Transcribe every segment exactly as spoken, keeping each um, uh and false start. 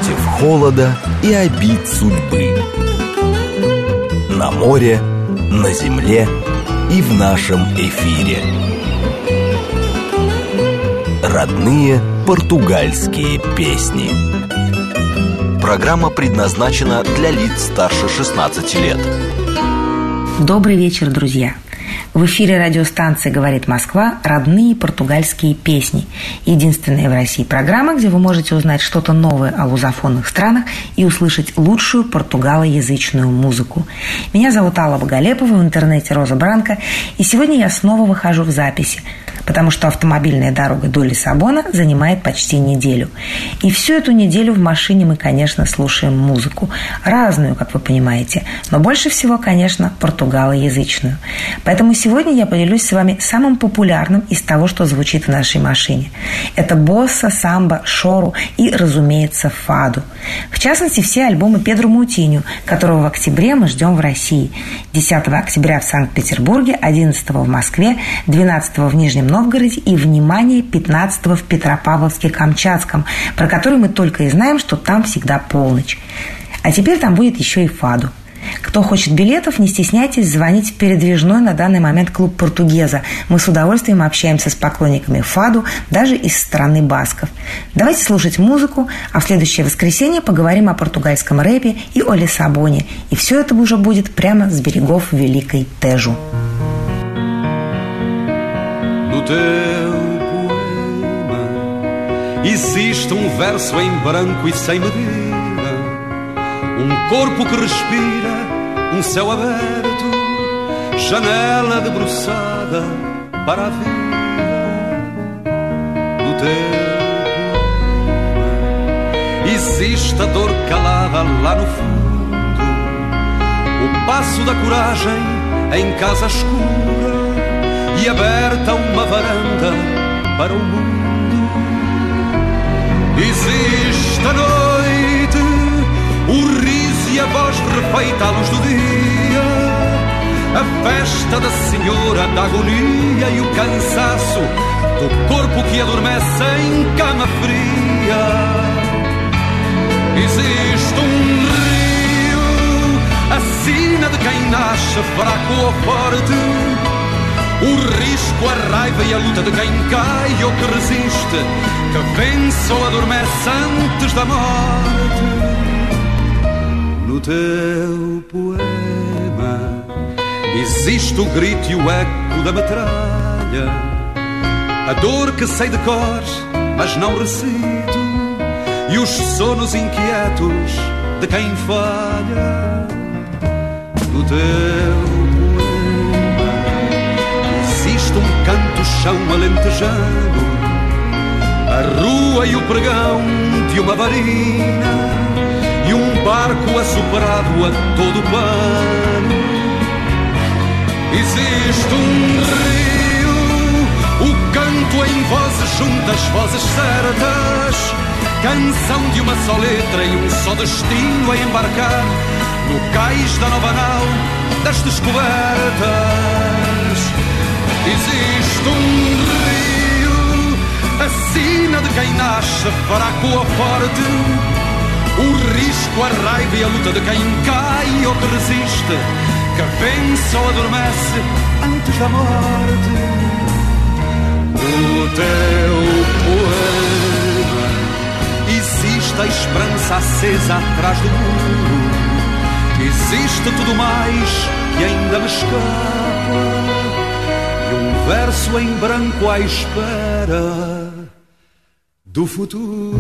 против холода и обид судьбы. На море, на земле и в нашем эфире. Родные португальские песни. Программа предназначена для лиц старше шестнадцати лет. Добрый вечер, друзья! В эфире радиостанции «Говорит Москва» «Родные португальские песни». Единственная в России программа, где вы можете узнать что-то новое о лузофонных странах и услышать лучшую португалоязычную музыку. Меня зовут Алла Боголепова, в интернете Роза Бранко, и сегодня я снова выхожу в записи, потому что автомобильная дорога до Лиссабона занимает почти неделю. И всю эту неделю в машине мы, конечно, слушаем музыку. Разную, как вы понимаете, но больше всего, конечно, португалоязычную. Поэтому сегодня я поделюсь с вами самым популярным из того, что звучит в нашей машине. Это босса, самбо, шору и, разумеется, фаду. В частности, все альбомы Педро Мутиньо, которого в октябре мы ждем в России. десятого октября в Санкт-Петербурге, одиннадцатого в Москве, двенадцатого в Нижнем Новгороде и, внимание, пятнадцатого в Петропавловске-Камчатском, про который мы только и знаем, что там всегда полночь. А теперь там будет еще и фаду. Кто хочет билетов, не стесняйтесь звонить в передвижной на данный момент клуб «Португеза». Мы с удовольствием общаемся с поклонниками фаду, даже из страны басков. Давайте слушать музыку, а в следующее воскресенье поговорим о португальском рэпе и о Лиссабоне. И все это уже будет прямо с берегов Великой Тежу. No teu poema existe um verso em branco e sem medida, um corpo que respira, um céu aberto, janela debruçada para a vida. No teu poema existe a dor calada lá no fundo, o passo da coragem em casa escura e aberta uma varanda para o mundo. Existe a noite, o riso e a voz refeita à luz do dia, a festa da senhora da agonia e o cansaço do corpo que adormece em cama fria. Existe um rio, a sina de quem nasce fraco ou forte, o risco, a raiva e a luta de quem cai ou que resiste, que vence ou adormece antes da morte. No teu poema existe o grito e o eco da metralha, a dor que sei de cor, mas não recito, e os sonos inquietos de quem falha. No teu um canto-chão alentejano, a rua e o pregão de uma varina e um barco assoprado a todo pano. Existe um rio, o canto em vozes juntas, vozes certas, canção de uma só letra e um só destino a embarcar no cais da nova nau das descobertas. Existe um rio, a sina de quem nasce fraco ou forte, o risco, a raiva e a luta de quem cai ou que resiste, que vence ou adormece antes da morte. No teu poema existe a esperança acesa atrás do muro, existe tudo mais que ainda me escapa, um verso em branco à espera do futuro.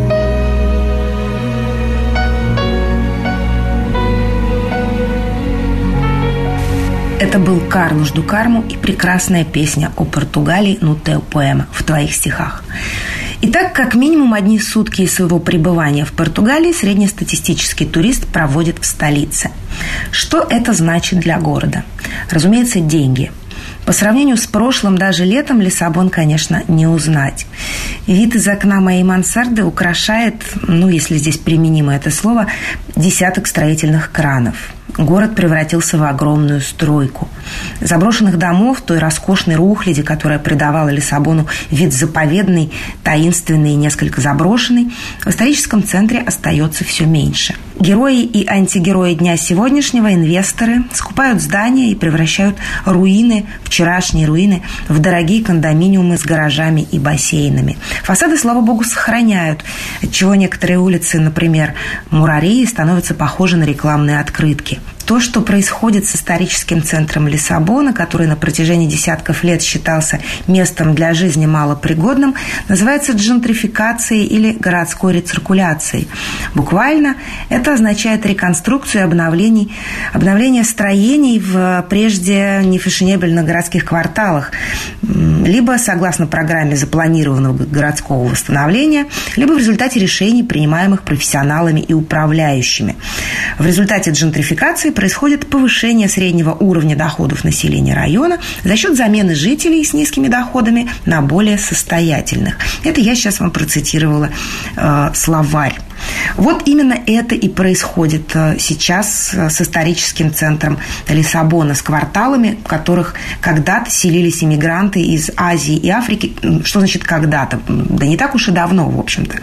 Это был Карлош ду Кармо и прекрасная песня о Португалии «No teu poema» в твоих стихах. Итак, как минимум одни сутки своего пребывания в Португалии среднестатистический турист проводит в столице. Что это значит для города? Разумеется, деньги. По сравнению с прошлым, даже летом Лиссабон, конечно, не узнать. Вид из окна моей мансарды украшает, ну, если здесь применимо это слово, десяток строительных кранов. Город превратился в огромную стройку. Заброшенных домов, той роскошной рухляди, которая придавала Лиссабону вид заповедный, таинственный и несколько заброшенный, в историческом центре остается все меньше. Герои и антигерои дня сегодняшнего, инвесторы, скупают здания и превращают руины, вчерашние руины, в дорогие кондоминиумы с гаражами и бассейнами. Фасады, слава богу, сохраняют, отчего некоторые улицы, например, Мурарии, становятся похожи на рекламные открытки. То, что происходит с историческим центром Лиссабона, который на протяжении десятков лет считался местом для жизни малопригодным, называется джентрификацией или городской рециркуляцией. Буквально это означает реконструкцию и обновление, обновление строений в прежде нефешенебельных городских кварталах, либо согласно программе запланированного городского восстановления, либо в результате решений, принимаемых профессионалами и управляющими. В результате джентрификации происходит повышение среднего уровня доходов населения района за счет замены жителей с низкими доходами на более состоятельных. Это я сейчас вам процитировала э, словарь. Вот именно это и происходит сейчас с историческим центром Лиссабона, с кварталами, в которых когда-то селились иммигранты из Азии и Африки. Что значит когда-то? Да не так уж и давно, в общем-то.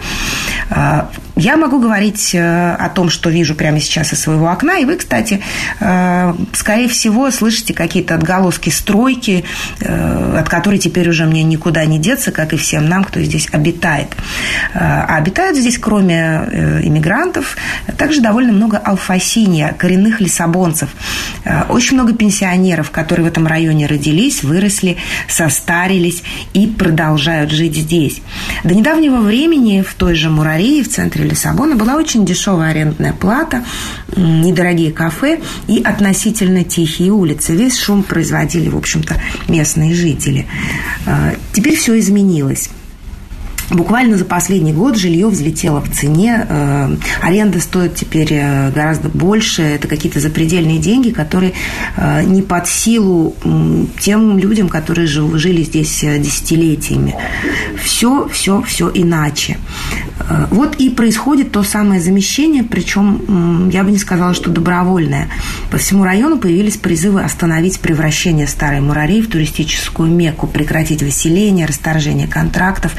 Я могу говорить о том, что вижу прямо сейчас из своего окна, и вы, кстати, скорее всего, слышите какие-то отголоски стройки, от которой теперь уже мне никуда не деться, как и всем нам, кто здесь обитает. А обитают здесь, кроме иммигрантов, также довольно много алфасинья, коренных лиссабонцев. Очень много пенсионеров, которые в этом районе родились, выросли, состарились и продолжают жить здесь. До недавнего времени в той же Мурарии, в центре Лиссабона, была очень дешевая арендная плата, недорогие кафе и относительно тихие улицы. Весь шум производили, в общем-то, местные жители. Теперь все изменилось. Буквально за последний год жилье взлетело в цене, э, аренда стоит теперь гораздо больше, это какие-то запредельные деньги, которые э, не под силу э, тем людям, которые жив, жили здесь десятилетиями. Все, все, все иначе. Э, вот и происходит то самое замещение, причем э, я бы не сказала, что добровольное. По всему району появились призывы остановить превращение Старой Мурарии в туристическую Мекку, прекратить выселение, расторжение контрактов.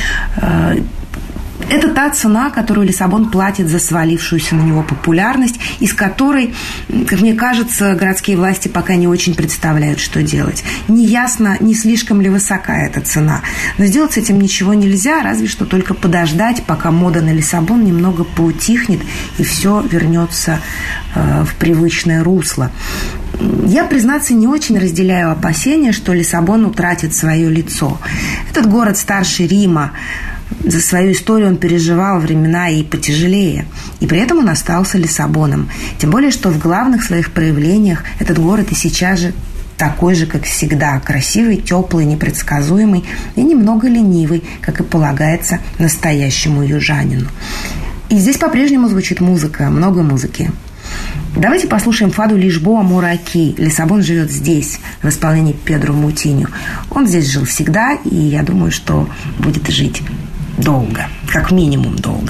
Это та цена, которую Лиссабон платит за свалившуюся на него популярность, из которой, как мне кажется, городские власти пока не очень представляют, что делать. Неясно, не слишком ли высока эта цена. Но сделать с этим ничего нельзя, разве что только подождать, пока мода на Лиссабон немного поутихнет и все вернется в привычное русло. Я, признаться, не очень разделяю опасения, что Лиссабон утратит свое лицо. Этот город старше Рима. За свою историю он переживал времена и потяжелее. И при этом он остался Лиссабоном. Тем более, что в главных своих проявлениях этот город и сейчас же такой же, как всегда. Красивый, теплый, непредсказуемый и немного ленивый, как и полагается настоящему южанину. И здесь по-прежнему звучит музыка, много музыки. Давайте послушаем фаду Лишбоа Мураки. Лиссабон живет здесь, в исполнении Педро Мутиньо. Он здесь жил всегда, и я думаю, что будет жить долго, как минимум долго.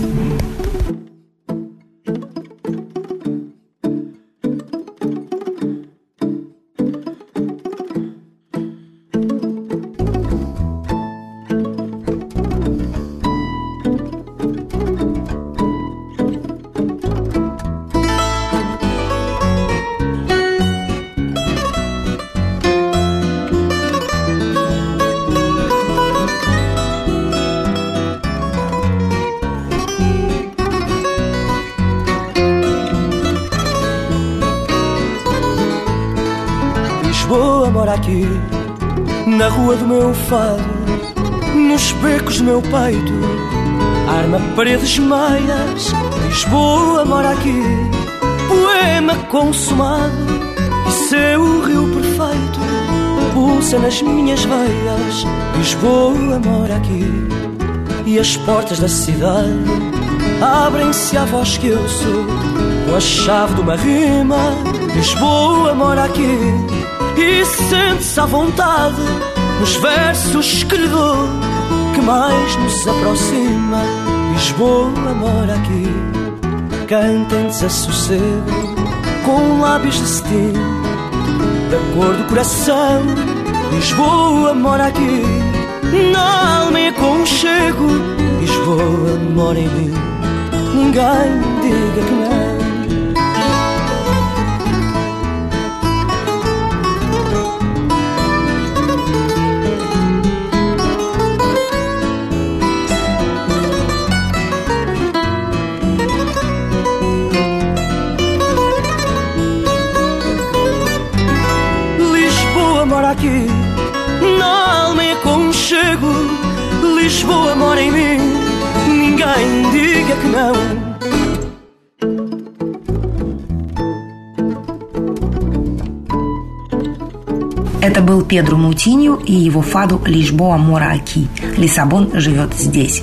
Aqui, na rua do meu fado, nos becos do meu peito, arma paredes meias. Lisboa mora aqui, poema consumado, e seu rio perfeito pulsa nas minhas veias. Lisboa mora aqui, e as portas da cidade abrem-se à voz que eu sou, com a chave de uma rima. Lisboa mora aqui, e sente-se à vontade nos versos que lhe dou, que mais nos aproxima. Lisboa mora aqui, canta em desassossego, com lábios de cetim, da cor do coração. Lisboa mora aqui, na alma e aconchego. Lisboa mora em mim, ninguém diga que não. Aqui, na alma e aconchego. Lisboa mora em mim, ninguém diga que não. Это был Педро Мутиньо и его фаду «Лишбоа мора аки» – «Лиссабон живет здесь».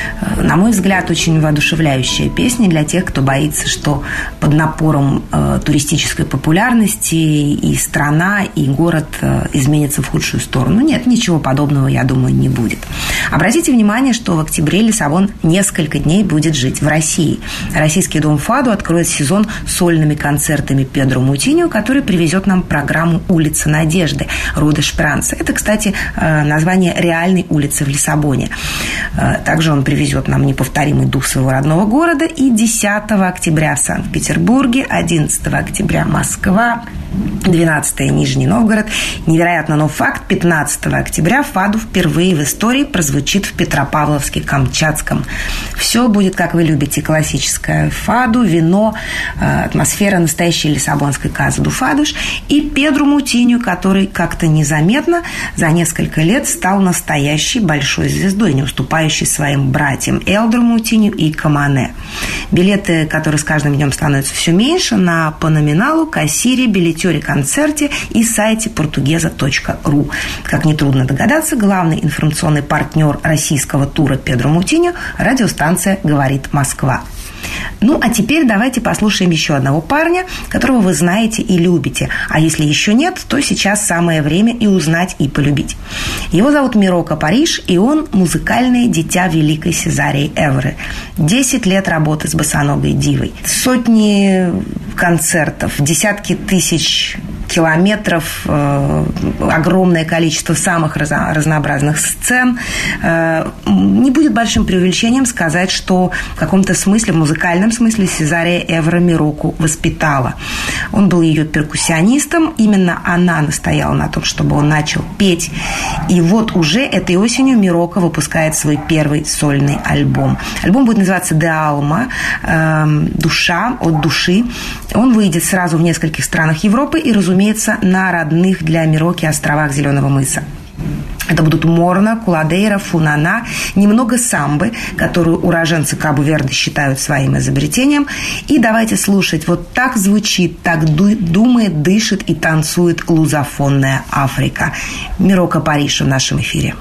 На мой взгляд, очень воодушевляющая песня для тех, кто боится, что под напором э, туристической популярности и страна, и город э, изменятся в худшую сторону. Нет, ничего подобного, я думаю, не будет. Обратите внимание, что в октябре Лиссабон несколько дней будет жить в России. Российский дом фаду откроет сезон сольными концертами Педро Мутиньо, который привезет нам программу «Улица Надежды» Ру де Шпранца. Это, кстати, э, название реальной улицы в Лиссабоне. Э, также он привезет нам неповторимый дух своего родного города. И десятого октября в Санкт-Петербурге, одиннадцатого октября Москва, двенадцатого Нижний Новгород. Невероятно, но факт: пятнадцатого октября фаду впервые в истории прозвучит в Петропавловске-Камчатском. Все будет, как вы любите, классическое фаду, вино, атмосфера настоящей лиссабонской каза ду фадуш. И Педро Мутиньо, который как-то незаметно за несколько лет стал настоящей большой звездой, не уступающей своим братьям Элдро Мутиньо и Камане. Билеты, которые с каждым днем становятся все меньше, на по номиналу, кассире, билетере, концерте и сайте португеза точка ру. Как нетрудно догадаться, главный информационный партнер российского тура Педро Мутиньо – радиостанция «Говорит Москва». Ну, а теперь давайте послушаем еще одного парня, которого вы знаете и любите. А если еще нет, то сейчас самое время и узнать, и полюбить. Его зовут Мироко Париш, и он музыкальное дитя великой Сезарии Эвры. Десять лет работы с босоногой дивой. Сотни концертов, десятки тысяч километров, э, огромное количество самых разно- разнообразных сцен. Э, не будет большим преувеличением сказать, что в каком-то смысле, в музыкальном смысле, Сезария Эвра Мироку воспитала. Он был ее перкуссионистом, именно она настояла на том, чтобы он начал петь. И вот уже этой осенью Мироко выпускает свой первый сольный альбом. Альбом будет называться «De Alma», э, «Душа», «От души». Он выйдет сразу в нескольких странах Европы и, разумеется, на родных для Мироки островах Зеленого мыса. Это будут Морна, Куладейра, Фунана, немного самбы, которую уроженцы Кабо-Верде считают своим изобретением. И давайте слушать. Вот так звучит, так ду- думает, дышит и танцует лузофонная Африка. Мироко Париш в нашем эфире.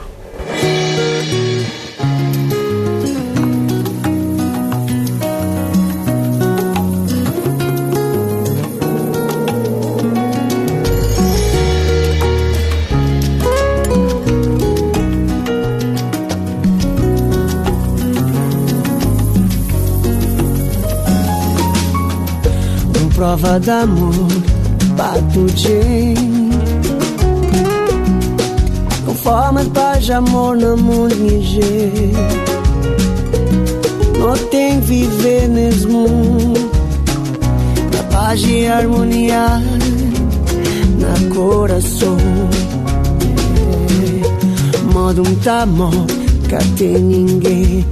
Prova d'amor, patudinho, com forma de paz de amor na mulher. Não tem que viver nesse mundo na paz e harmonia, na coração. Modo um amor que tem ninguém.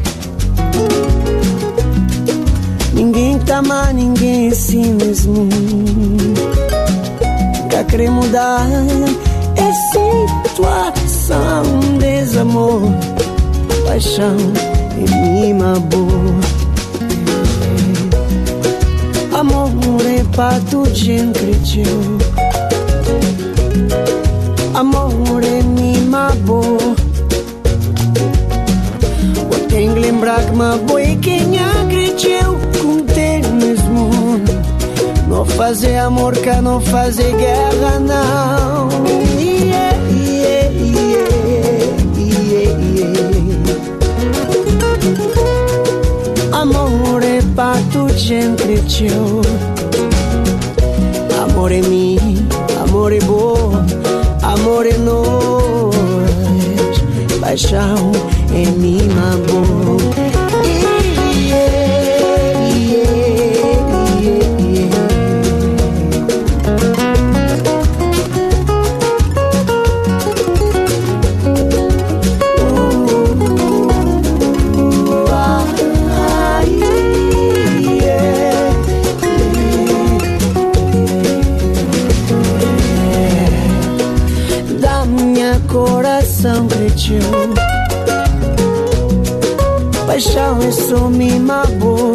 Ninguém tá mais, ninguém assim mesmo. Nunca querer mudar essa situação. Desamor, paixão e mima boa. Amor é pra tudo, gente acreditou. Amor é mima boa. Eu tenho que lembrar que uma boa é quem acreditou. Mesmo, não fazer amor que não fazer guerra, não. Yeah, yeah, yeah, yeah, yeah. Amor é pacto entre teu. Amor é mim, amor é bom, amor é nós. Paixão é minha boa. Paixão é só minha boa.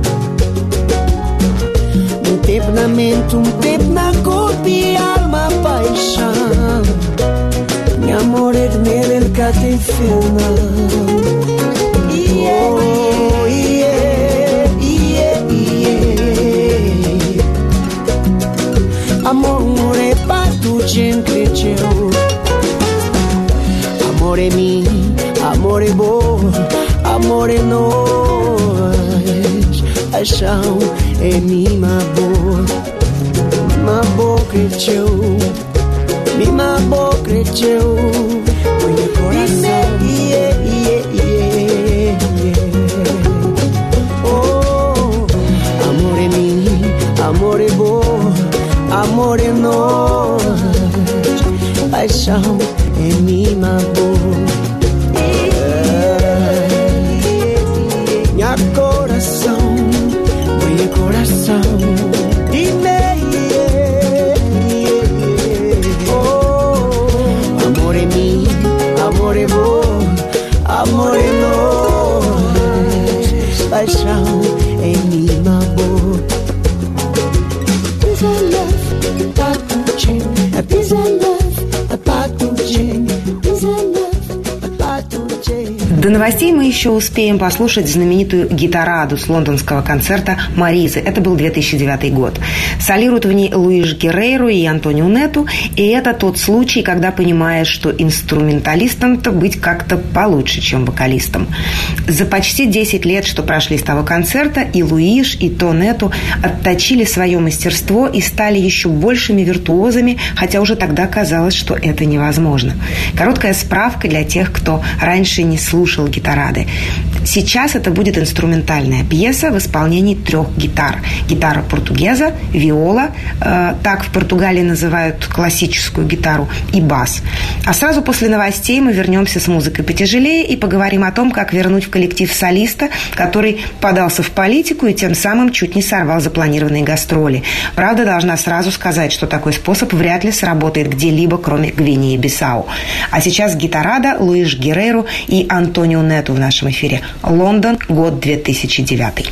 Um tempo na mente, um tempo na corpo e alma. Paixão, meu amor é de nele, ele cá tem final. Yeah, oh, yeah, yeah, yeah. Amor é pacto entre eu. Amor é mim, amor é bom, amor é nós. Paixão é minha boa. Minha boca é teu, minha boca é teu. Meu coração, yeah, yeah, yeah, yeah. Oh, amor é mim, amor é bom, amor é nós. Paixão é minha boa. Minha coração, meu coração. Oh, amor é mim, amor é bom, amor é nós. Paixão é minha boa. Peace and love, packaging. Peace and love, packaging. Peace and love, packaging. До новостей мы еще успеем послушать знаменитую гитараду с лондонского концерта «Маризы». Это был две тысячи девятый год. Солируют в ней Луиш Геррейро и Антонио Нету, и это тот случай, когда понимаешь, что инструменталистом-то быть как-то получше, чем вокалистом. За почти десять лет, что прошли с того концерта, и Луиш, и То Нету отточили свое мастерство и стали еще большими виртуозами, хотя уже тогда казалось, что это невозможно. Короткая справка для тех, кто раньше не слушал гитарады. Сейчас это будет инструментальная пьеса в исполнении трех гитар. Гитара португеза, виола, э, так в Португалии называют классическую гитару, и бас. А сразу после новостей мы вернемся с музыкой потяжелее и поговорим о том, как вернуть в коллектив солиста, который подался в политику и тем самым чуть не сорвал запланированные гастроли. Правда, должна сразу сказать, что такой способ вряд ли сработает где-либо, кроме Гвинеи-Бисау. А сейчас гитарада, Луиш Геррейро и Антонио Нету в нашем эфире. Лондон, год две тысячи девятый.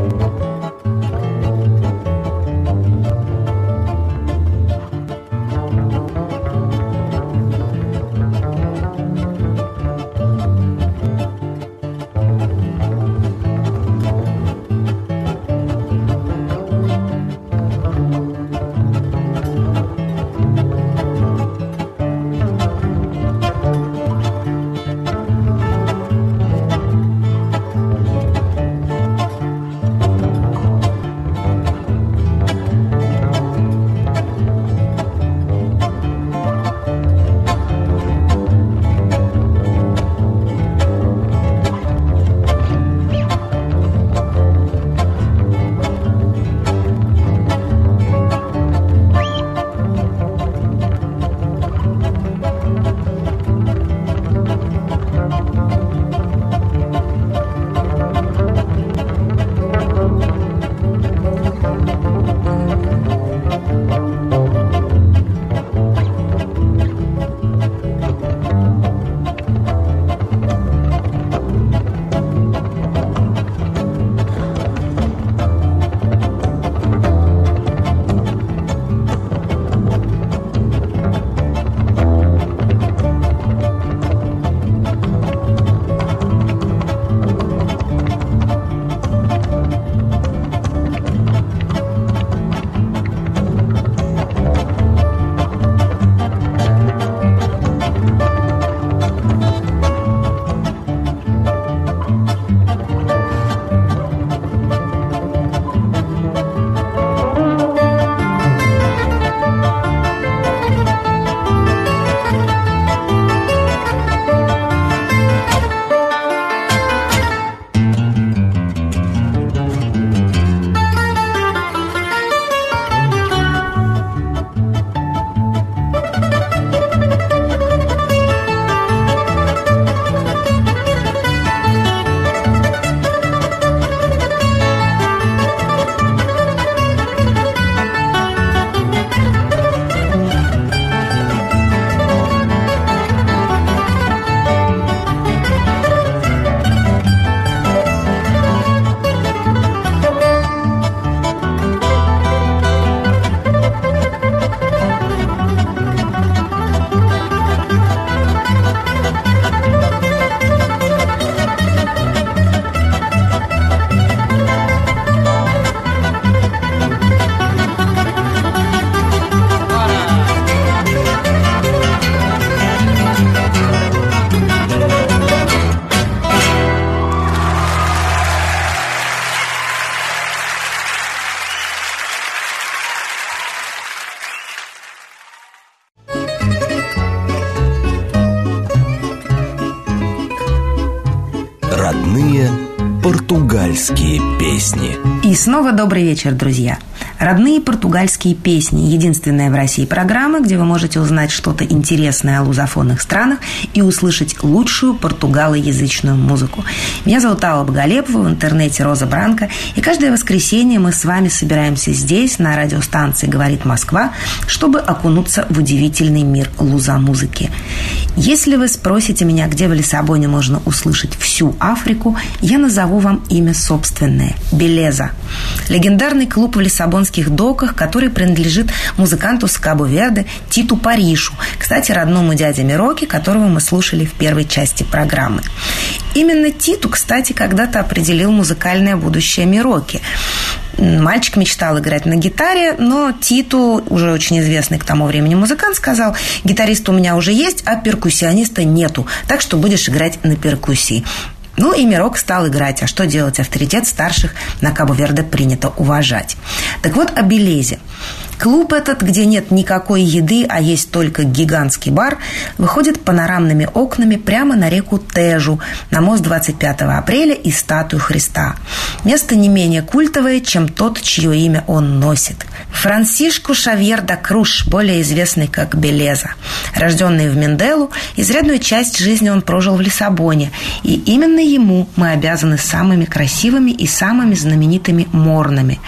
Родные португальские песни. И снова добрый вечер, друзья. Родные португальские песни – единственная в России программа, где вы можете узнать что-то интересное о лузофонных странах и услышать лучшую португалоязычную музыку. Меня зовут Алла Боголепова, в интернете Роза Бранко, и каждое воскресенье мы с вами собираемся здесь, на радиостанции «Говорит Москва», чтобы окунуться в удивительный мир лузомузыки. Если вы спросите меня, где в Лиссабоне можно услышать всю Африку, я назову вам имя собственное – Белеза. Легендарный клуб в Лиссабонских доках, который принадлежит музыканту с Кабо-Верде Титу Паришу, кстати, родному дяде Мироки, которого мы слушали в первой части программы. Именно Титу, кстати, когда-то определил музыкальное будущее Мироки. Мальчик мечтал играть на гитаре, но Титу, уже очень известный к тому времени музыкант, сказал: гитарист у меня уже есть, а перкуссиониста нету, так что будешь играть на перкуссии. Ну и Мирок стал играть. А что делать? Авторитет старших на Кабо-Верде принято уважать. Так вот, о Белезе. Клуб этот, где нет никакой еды, а есть только гигантский бар, выходит панорамными окнами прямо на реку Тежу, на мост двадцать пятого апреля и статую Христа. Место не менее культовое, чем тот, чье имя он носит. Франсишку Шавьер да Круш, более известный как Белеза. Рожденный в Менделу, изрядную часть жизни он прожил в Лиссабоне, и именно ему мы обязаны самыми красивыми и самыми знаменитыми морнами.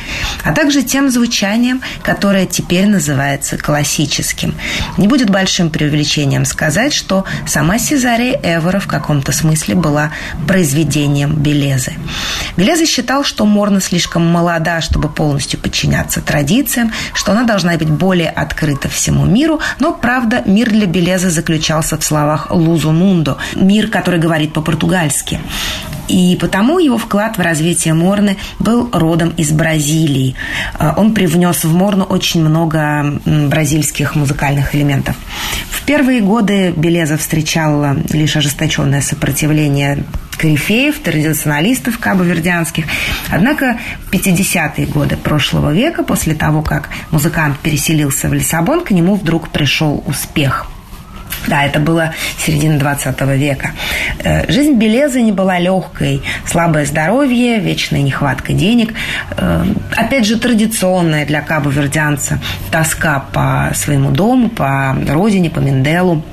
а также тем звучанием, которое теперь называется классическим. Не будет большим преувеличением сказать, что сама Сезария Эвора в каком-то смысле была произведением Белезы. Белеза считал, что Морна слишком молода, чтобы полностью подчиняться традициям, что она должна быть более открыта всему миру, но, правда, мир для Белезы заключался в словах «лузо мундо» – мир, который говорит по-португальски. И потому его вклад в развитие Морны был родом из Бразилии. Он привнес в Морну очень много бразильских музыкальных элементов. В первые годы Белеза встречала лишь ожесточенное сопротивление корифеев, традиционалистов кабо-вердианских. Однако в пятидесятые годы прошлого века, после того, как музыкант переселился в Лиссабон, к нему вдруг пришел успех. Да, это было середина двадцатого века. Жизнь Белезы не была легкой. Слабое здоровье, вечная нехватка денег. Опять же, традиционная для кабо-вердианца тоска по своему дому, по родине, по Менделу.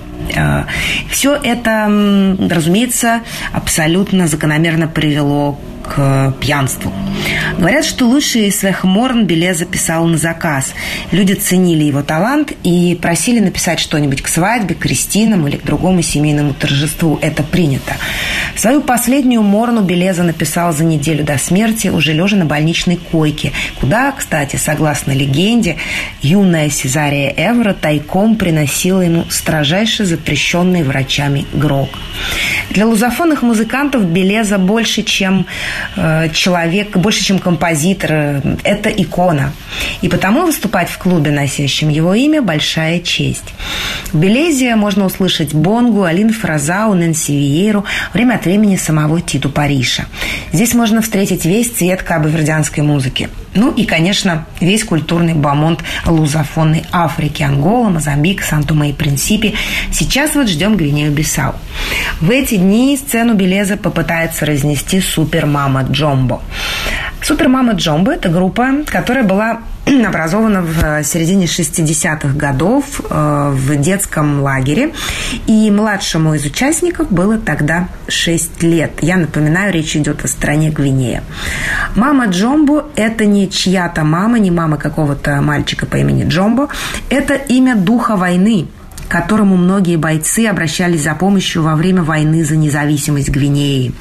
Все это, разумеется, абсолютно закономерно привело к пьянству. Говорят, что лучшие из своих Морн Белеза писал на заказ. Люди ценили его талант и просили написать что-нибудь к свадьбе, к крестинам или к другому семейному торжеству. Это принято. Свою последнюю Морну Белеза написал за неделю до смерти, уже лежа на больничной койке, куда, кстати, согласно легенде, юная Сезария Эвора тайком приносила ему строжайше запрещенный врачами грог. Для лузофонных музыкантов Белеза больше, чем э, человек, больше, чем композитор, это икона. И потому выступать в клубе, носящем его имя, большая честь. В Белезе можно услышать Бонгу, Алину Фразау, Нэнси Виейру, время от времени самого Титу Париша. Здесь можно встретить весь цвет кабо-вердианской музыки. Ну и, конечно, весь культурный бомонд лузофонной Африки, Ангола, Мозамбик, Сан-Томе и Принсипи. Сейчас вот ждем Гвинею-Бисау. В эти дни сцену Белеза попытается разнести Супер Мама Джомбо. Супер Мама Джомбо – это группа, которая была образована в середине шестидесятых годов в детском лагере. И младшему из участников было тогда шесть лет. Я напоминаю, речь идет о стране Гвинея. Мама Джомбо – это не чья-то мама, не мама какого-то мальчика по имени Джомбо. Это имя духа войны, к которому многие бойцы обращались за помощью во время войны за независимость Гвинеи.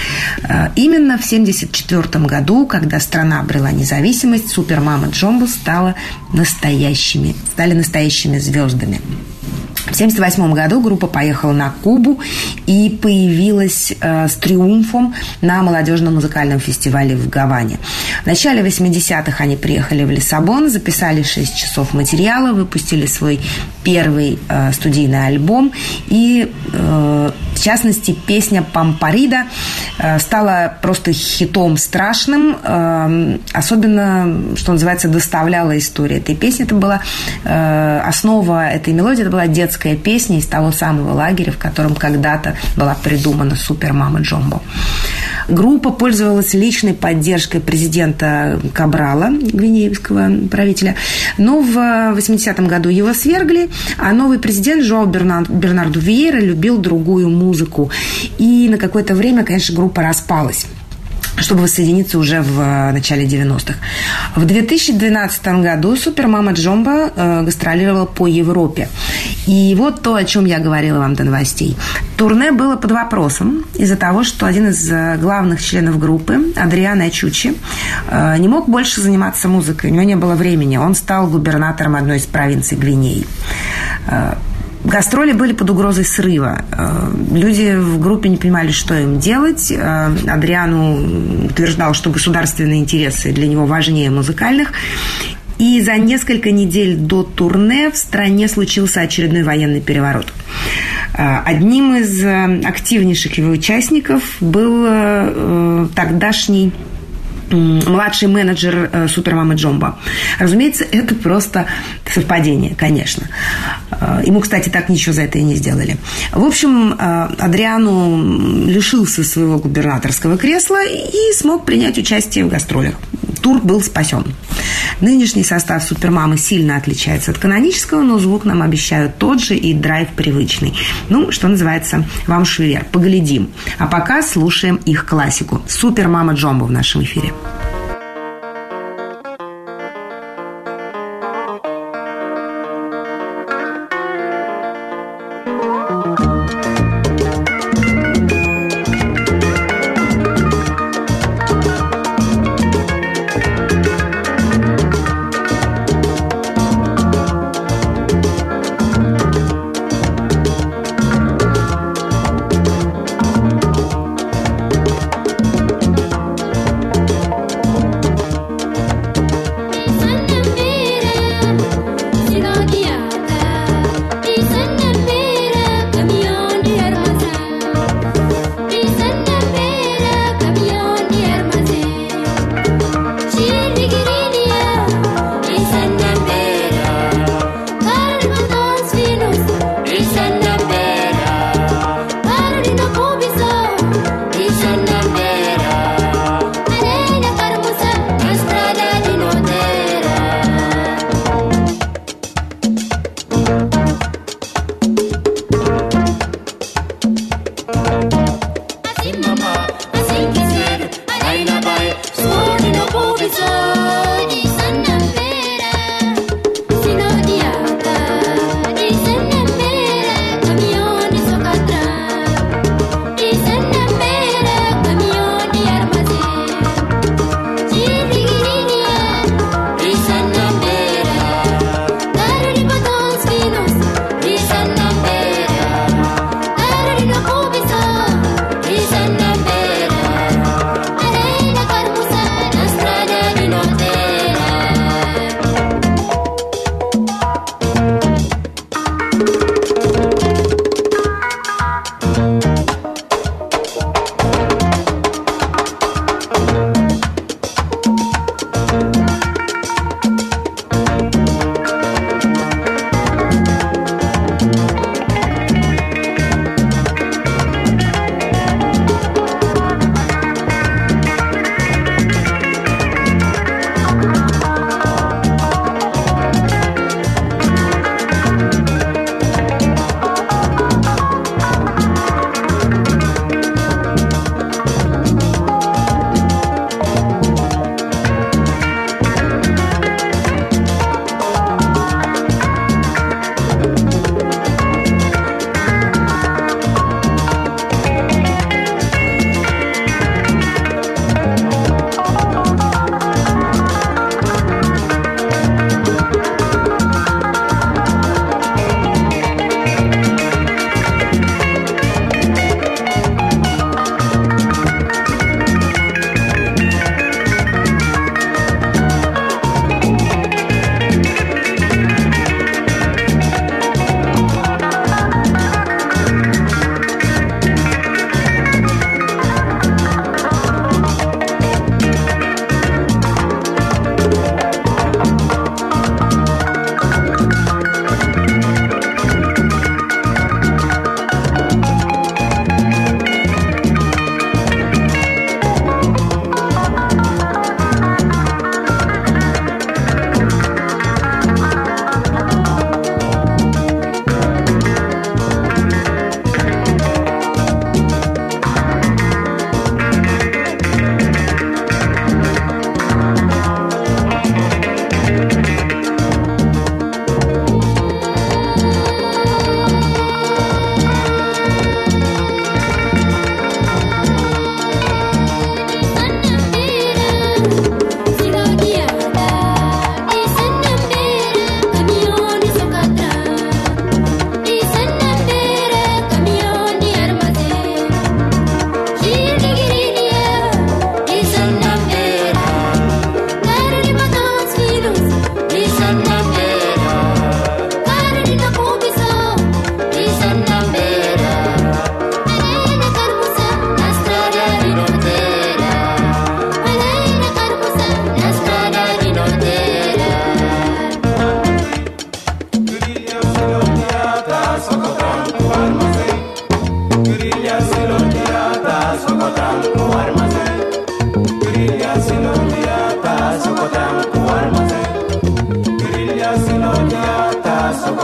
Именно в семьдесят четвёртом году, когда страна обрела независимость, Супер Мама Джомбо стала настоящими, стали настоящими звездами. В семьдесят восьмом году группа поехала на Кубу и появилась э, с триумфом на молодежном музыкальном фестивале в Гаване. В начале восьмидесятых они приехали в Лиссабон, записали шесть часов материала, выпустили свой первый э, студийный альбом. И, э, в частности, песня «Пампарида» э, стала просто хитом страшным. Э, особенно, что называется, доставляла история этой песни. Это была э, основа этой мелодии, это была детская песня из того самого лагеря, в котором когда-то была придумана Супер Мама Джомбо. Группа пользовалась личной поддержкой президента Кабрала, гвинеевского правителя, но в восьмидесятом году его свергли, а новый президент Жоау Бернарду Виейра любил другую музыку. И на какое-то время, конечно, группа распалась, чтобы воссоединиться уже в начале девяностых. В две тысячи двенадцатом году Супер Мама Джомбо э, гастролировала по Европе. И вот то, о чем я говорила вам до новостей. Турне было под вопросом из-за того, что один из главных членов группы, Адриано Ачучи, э, не мог больше заниматься музыкой. У него не было времени. Он стал губернатором одной из провинций Гвинеи. Э, Гастроли были под угрозой срыва. Люди в группе не понимали, что им делать. Адриано утверждал, что государственные интересы для него важнее музыкальных. И за несколько недель до турне в стране случился очередной военный переворот. Одним из активнейших его участников был тогдашний младший менеджер Супер Мамы Джомбо. Разумеется, это просто совпадение, конечно. Ему, кстати, так ничего за это и не сделали. В общем, Адриано лишился своего губернаторского кресла и смог принять участие в гастролях. Тур был спасен. Нынешний состав Супермамы сильно отличается от канонического, но звук нам обещают тот же и драйв привычный. Ну, что называется, вам швер. Поглядим. А пока слушаем их классику. Супер Мама Джомбо в нашем эфире.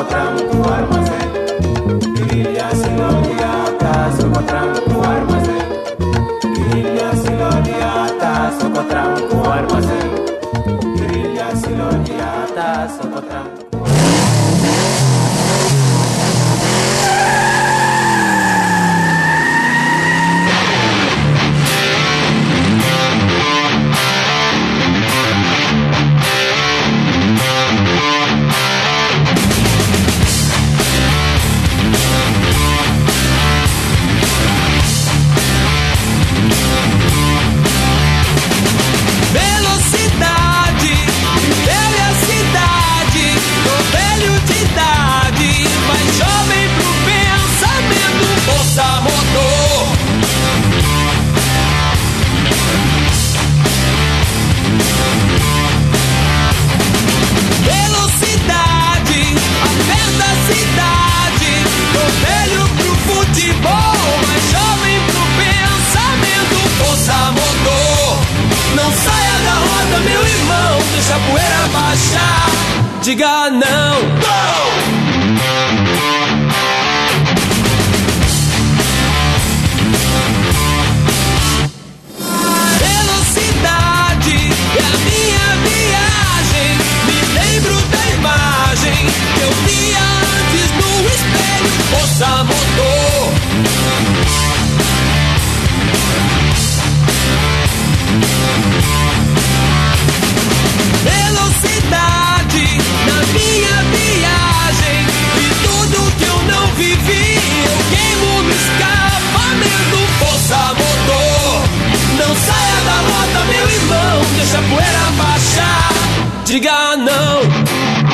Socotranco armazém, Guerrilha Silodiata, Socotranco armazém, Guerrilha Silodiata, Socotranco armazém, Guerrilha Silodiata, Socotranco. Deixa a poeira baixar, diga não, não! Velocidade é a minha viagem, me lembro da imagem que eu via antes no espelho, força motor. Velocidade na minha viagem, e tudo que eu não vivi eu queimo no escapamento, força motor. Não saia da rota, meu irmão, deixa a poeira baixar, diga não.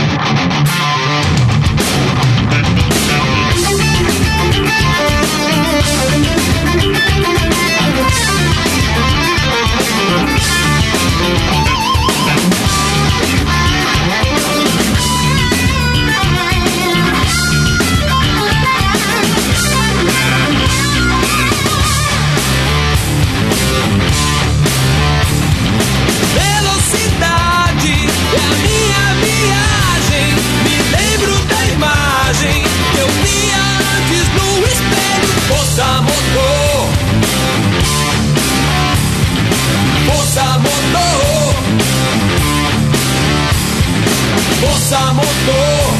Força motor,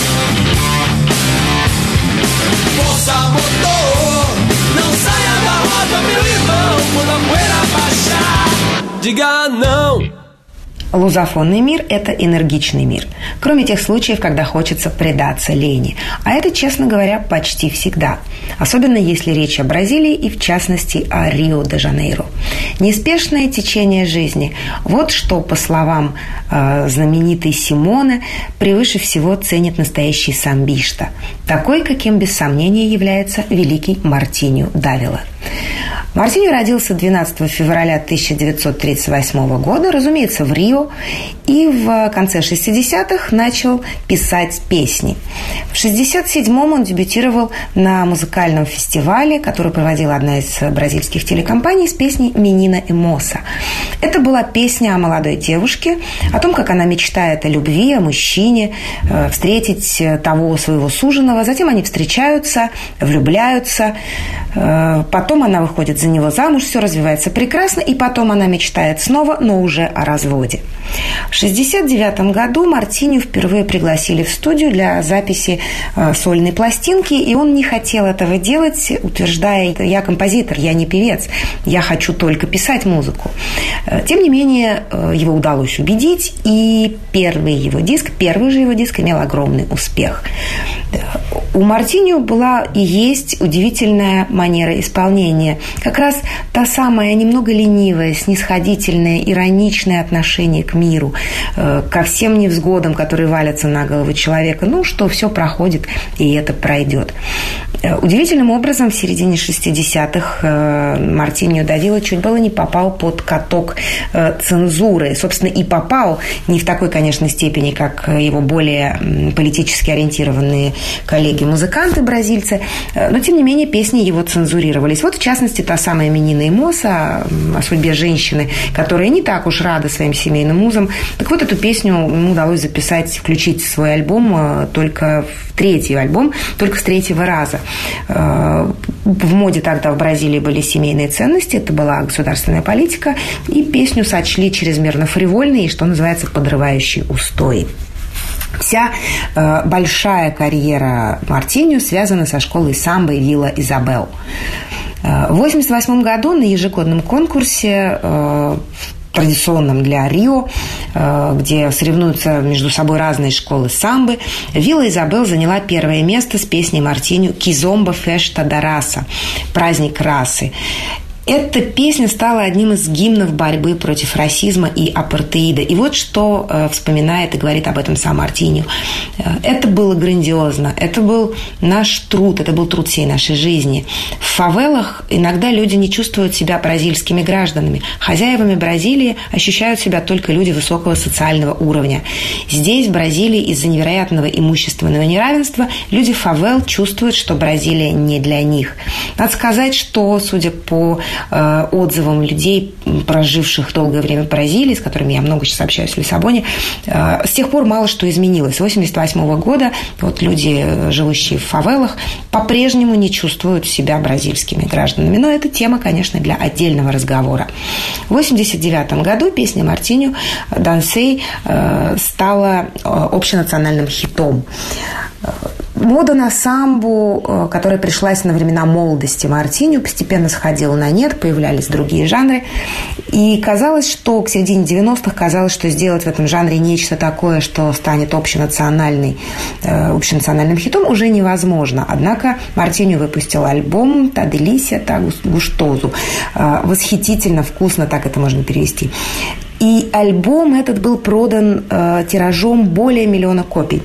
força motor, não saia da roda, meu irmão, quando a poeira baixar, diga não. Лузофонный мир – это энергичный мир, кроме тех случаев, когда хочется предаться лени. А это, честно говоря, почти всегда. Особенно если речь о Бразилии и, в частности, о Рио-де-Жанейро. Неспешное течение жизни – вот что, по словам э, знаменитой Симоне, превыше всего ценит настоящий самбишта. Такой, каким без сомнения является великий Мартинью Давила. Мартинью родился двенадцатого февраля тысяча девятьсот тридцать восьмого года, разумеется, в Рио, и в конце шестидесятых начал писать песни. В шестьдесят седьмом он дебютировал на музыкальном фестивале, который проводила одна из бразильских телекомпаний, с песней «Менина и Моса». Это была песня о молодой девушке, о том, как она мечтает о любви, о мужчине, встретить того своего суженого. Затем они встречаются, влюбляются, потом она выходит за него замуж, все развивается прекрасно, и потом она мечтает снова, но уже о разводе. В шестьдесят девятом году Мартинью впервые пригласили в студию для записи э, сольной пластинки, и он не хотел этого делать, утверждая: «Я композитор, я не певец, я хочу только писать музыку». Тем не менее, э, его удалось убедить, и первый его диск, первый же его диск имел огромный успех. У Мартинью была и есть удивительная манера исполнения. Как раз та самая немного ленивая, снисходительное, ироничное отношение к миру, ко всем невзгодам, которые валятся на голову человека. Ну, что все проходит, и это пройдет. Удивительным образом в середине шестидесятых Мартинью Давила чуть было не попал под каток цензуры. Собственно, и попал не в такой, конечно, степени, как его более политически ориентированные коллеги великие музыканты бразильцы, но, тем не менее, песни его цензурировались. Вот, в частности, та самая Менина и Моса о судьбе женщины, которая не так уж рада своим семейным узам. Так вот, эту песню ему удалось записать, включить в свой альбом только в третий альбом, только с третьего раза. В моде тогда в Бразилии были семейные ценности, это была государственная политика, и песню сочли чрезмерно фривольной и, что называется, подрывающей устои. Вся э, большая карьера Мартинью связана со школой самбо Вилла Изабел. Э, в восемьдесят восьмом году на ежегодном конкурсе э, традиционном для Рио, где соревнуются между собой разные школы самбы, Вилла Изабел заняла первое место с песней Мартинью «Кизомба фешта да раса» – «Праздник расы». Эта песня стала одним из гимнов борьбы против расизма и апартеида. И вот что э, вспоминает и говорит об этом сам Мартинью. Это было грандиозно, это был наш труд, это был труд всей нашей жизни. В фавелах иногда люди не чувствуют себя бразильскими гражданами. Хозяевами Бразилии ощущают себя только люди высокого социального уровня. Здесь, в Бразилии, из-за невероятного имущественного неравенства, люди фавел чувствуют, что Бразилия не для них. Надо сказать, что, судя по отзывам людей, проживших долгое время в Бразилии, с которыми я много сейчас общаюсь в Лиссабоне, с тех пор мало что изменилось. С восемьдесят восьмого года вот люди, живущие в фавелах, по-прежнему не чувствуют себя бразильскими гражданами. Но это тема, конечно, для отдельного разговора. В восемьдесят девятом году песня Мартинью «Дансей» стала общенациональным хитом. Мода на самбу, которая пришлась на времена молодости Мартинью, постепенно сходила на нет, появлялись другие жанры. И казалось, что к середине девяностых казалось, что сделать в этом жанре нечто такое, что станет общенациональной, общенациональным хитом, уже невозможно. Однако Мартинью выпустил альбом «Та делисия, та гуштозу». Восхитительно, вкусно, так это можно перевести. И альбом этот был продан тиражом более миллиона копий.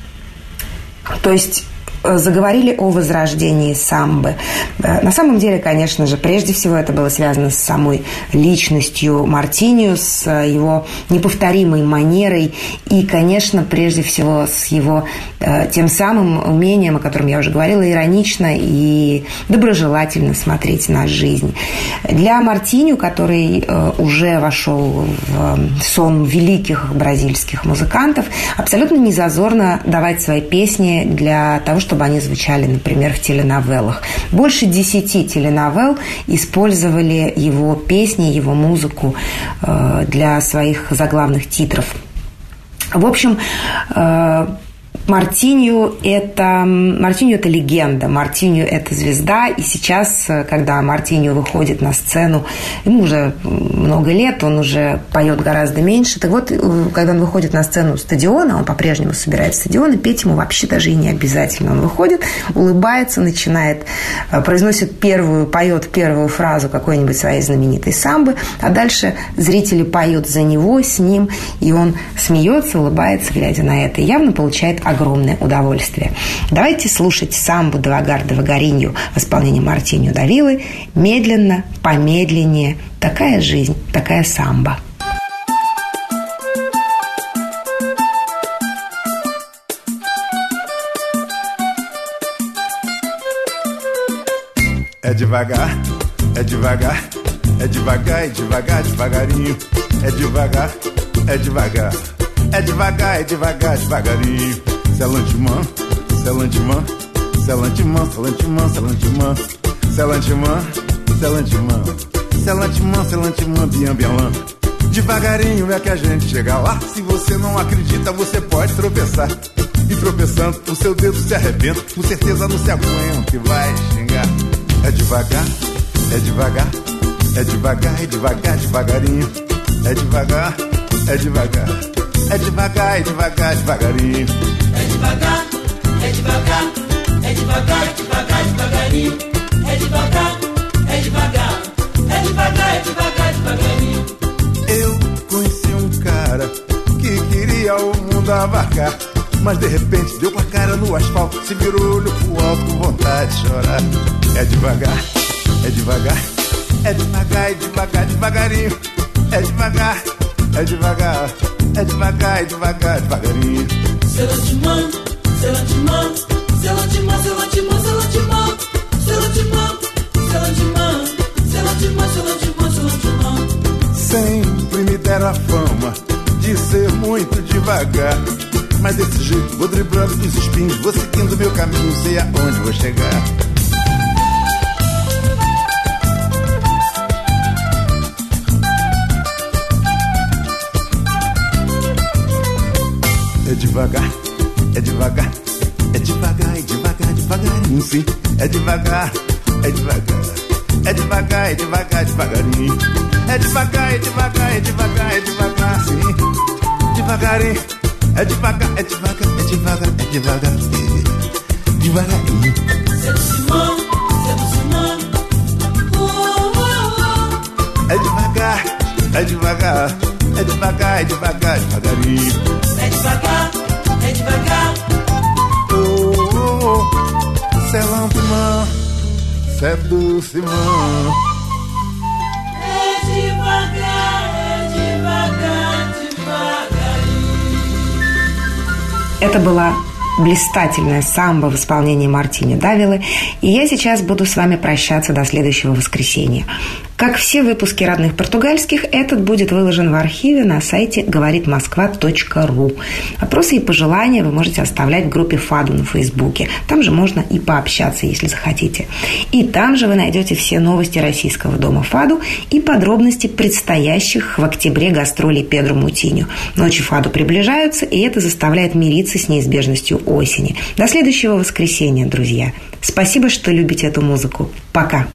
То есть заговорили о возрождении самбы. На самом деле, конечно же, прежде всего это было связано с самой личностью Мартинью, с его неповторимой манерой и, конечно, прежде всего с его тем самым умением, о котором я уже говорила, иронично и доброжелательно смотреть на жизнь. Для Мартинью, который уже вошел в сон великих бразильских музыкантов, абсолютно не зазорно давать свои песни для того, чтобы чтобы они звучали, например, в теленовеллах. Больше десяти теленовелл использовали его песни, его музыку для своих заглавных титров. В общем, Мартинью это, Мартинью это легенда, Мартинью это звезда, и сейчас, когда Мартинью выходит на сцену, ему уже много лет, он уже поет гораздо меньше, так вот, когда он выходит на сцену стадиона, он по-прежнему собирает стадионы, петь ему вообще даже и не обязательно. Он выходит, улыбается, начинает, произносит первую, поет первую фразу какой-нибудь своей знаменитой самбы, а дальше зрители поют за него, с ним, и он смеется, улыбается, глядя на это, и явно получает огромное удовольствие. Давайте слушать самбу «Девагар, девагаринью» в исполнении Мартинью да Виллы. Медленно, помедленнее. Такая жизнь, такая самба. É devagar, é devagar, é devagar, é devagar, devagarinho. É devagar, é devagar, é devagar, é devagar, devagarinho. Selantimã, selantimã, selantimã, selantimã, selantimã, selantimã, selantimã, selantimã, selantimã, biam, biam. Devagarinho é que a gente chega lá. Se você não acredita, você pode tropeçar. E tropeçando, o seu dedo se arrebenta. Com certeza não se aguenta e vai xingar. É devagar, é devagar, é devagar, é devagar, devagarinho. É devagar, é devagar, é devagar, é devagar, devagarinho. É devagar, é devagar, é devagar, é devagar, devagarinho. É devagar, é devagar, é devagar, é devagar, devagarinho. Eu conheci um cara que queria o mundo abarcar, mas de repente deu com a cara no asfalto, se virou, olhou pro alto com vontade de chorar. É devagar, é devagar, é devagar, é devagar, devagarinho. É devagar, é devagar, é devagar, é devagar, devagarinho. Selantimã, selantimã, selo de mão, selo de mão, selo de mão, selo de mão, selo de mão, selo de mão, selo de mão, selo de mão. Sempre me deram a fama de ser muito devagar, mas desse jeito vou driblando os espinhos, vou seguindo meu caminho, sei aonde vou chegar. É devagar, é devagar, é devagar, é devagar, devagarinho, sim. É devagar, é devagar, é devagar, é devagar, devagarinho. É devagar, é devagar, é devagar, é devagar, sim. Devagarinho, é devagar, é devagar, é devagar, é devagar, é devagarinho. Selo Simão, selo Simão, oh, oh, oh. É devagar, é devagar, é devagar, é devagar, devagarinho. É devagar, é devagar. Oh, oh, oh. C'est lentement, c'est doucement. É devagar, é devagar, devagarinho. Это была блистательная самба в исполнении Мартини Давилы, и я сейчас буду с вами прощаться до следующего воскресенья. Как все выпуски родных португальских, этот будет выложен в архиве на сайте говорит москва точка ру. Вопросы и пожелания вы можете оставлять в группе ФАДу на Фейсбуке. Там же можно и пообщаться, если захотите. И там же вы найдете все новости Российского дома ФАДу и подробности предстоящих в октябре гастролей Педро Мутиньо. Ночи ФАДу приближаются, и это заставляет мириться с неизбежностью осени. До следующего воскресенья, друзья. Спасибо, что любите эту музыку. Пока.